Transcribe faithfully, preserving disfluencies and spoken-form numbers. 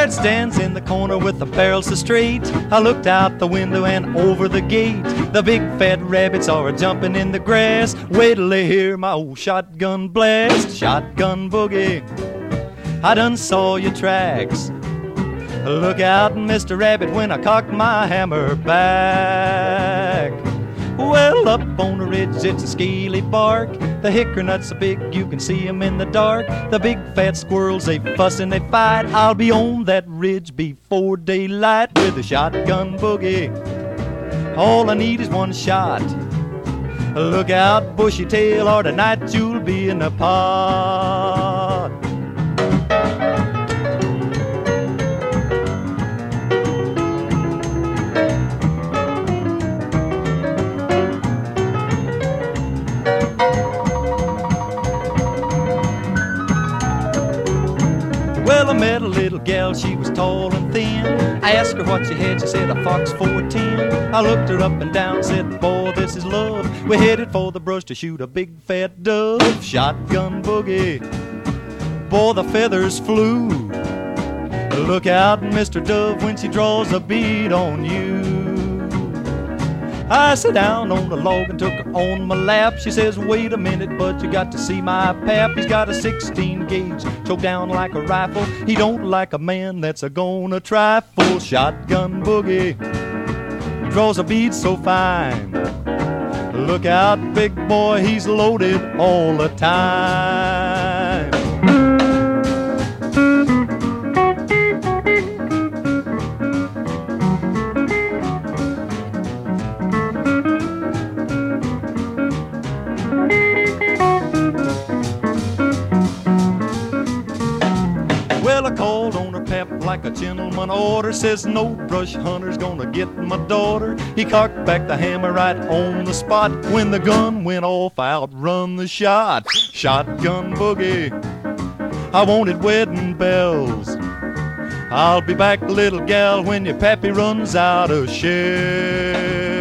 Rabbit stands in the corner with the barrel so straight. I looked out the window and over the gate. The big fat rabbits are a-jumping in the grass. Wait till they hear my old shotgun blast. Shotgun boogie, I done saw your tracks. Look out, Mister Rabbit, when I cock my hammer back. Well, up on the ridge, it's a scaly bark. The hickory nuts are big, you can see 'em in the dark. The big fat squirrels, they fuss and they fight. I'll be on that ridge before daylight with a shotgun boogie. All I need is one shot. Look out, bushy tail, or tonight you'll be in the pot. Well, I met a little gal, she was tall and thin. I asked her what she had, she said a Fox four ten. I looked her up and down, said, boy, this is love. We headed for the brush to shoot a big fat dove. Shotgun boogie, boy, the feathers flew. Look out, Mister Dove, when she draws a bead on you. I sat down on the log and took her on my lap. She says, wait a minute, bud, you got to see my pap. He's got a sixteen gauge, choked down like a rifle. He don't like a man that's a gonna trifle. Shotgun boogie, draws a bead so fine. Look out, big boy, he's loaded all the time. Well, I called on her pap like a gentleman order. Says no brush hunter's gonna get my daughter. He cocked back the hammer right on the spot. When the gun went off, I outrun the shot. Shotgun boogie, I wanted wedding bells. I'll be back, little gal, when your pappy runs out of shells.